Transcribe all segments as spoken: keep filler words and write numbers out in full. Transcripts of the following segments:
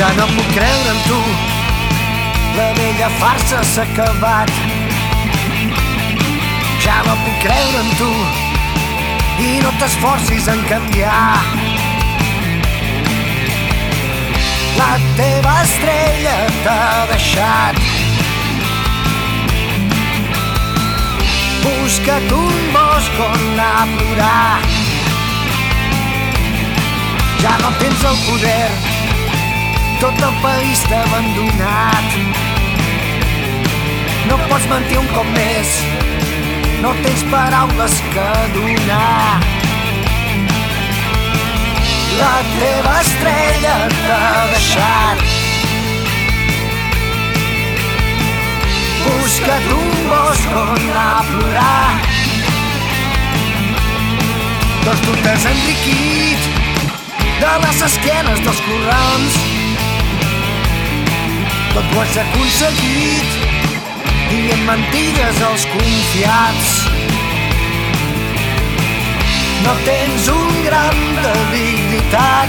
Ja no puc creure en tu, la vella farsa s'ha acabat. Ja no puc creure en tu i no t'esforcis en canviar. La teva estrella t'ha deixat. Busca't un bosc on anar a plorar. Ja no tens el poder, tot el país t'ha abandonat. No pots mentir un cop més, no tens paraules que donar. La teva estrella t'ha deixat. Busca't un bosc on anar a plorar. Doncs tu t'has enriquit de les esquenes dels corrons. Tot ho has aconseguit dient mentides als confiats. No tens un gram de dignitat,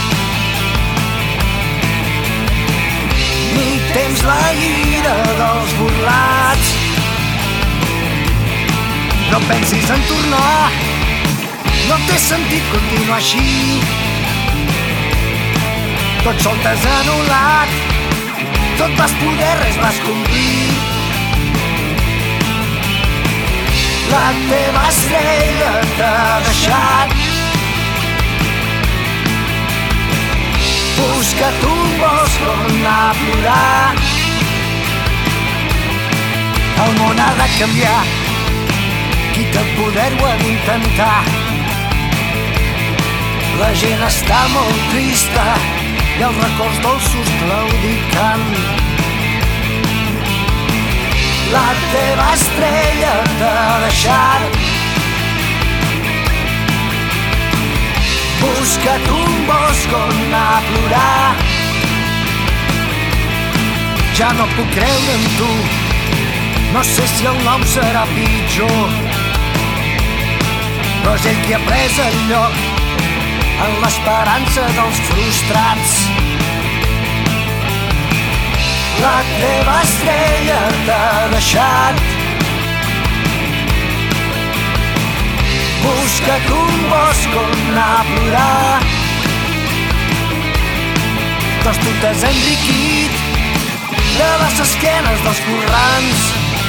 ni tens la ira dels burlats. No pensis en tornar, no té sentit continuar així. Tot sol t'has anul·lat, tot vas poder, res vas complir. La teva estrella t'ha deixat. Busca't un bosc on anar a plorar. El món ha de canviar, qui té el poder ho ha d'intentar. La gent està molt trista i els records dolços claudicant. La teva estrella t'ha deixat. Busca't un bosc on anar a plorar. Ja no puc creure en tu, no sé si el nom serà pitjor, però és ell qui ha pres el lloc en l'esperança dels frustrats. La teva estrella t'ha deixat. Busca't un bosc on anar a plorar. Doncs tu t'has enriquit de les esquenes dels corrents.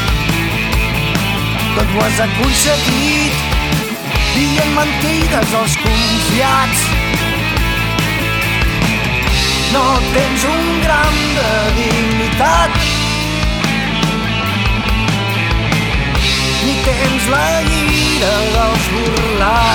Tot ho has aconseguit dient mentides als confiats. No tens un gram de dignitat, ni tens la ira dels burlats.